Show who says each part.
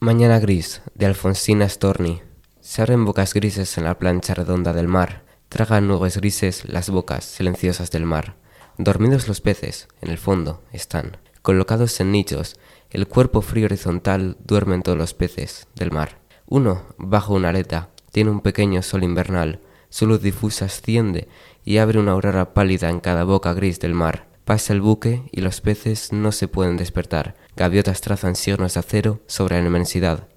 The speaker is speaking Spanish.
Speaker 1: Mañana gris, de Alfonsina Storni. Se abren bocas grises en la plancha redonda del mar. Tragan nubes grises las bocas silenciosas del mar. Dormidos los peces, en el fondo, están. Colocados en nichos, el cuerpo frío horizontal duermen todos los peces del mar. Uno, bajo una aleta, tiene un pequeño sol invernal. Su luz difusa asciende y abre una aurora pálida en cada boca gris del mar. Pasa el buque y los peces no se pueden despertar. Gaviotas trazan signos de acero sobre la inmensidad.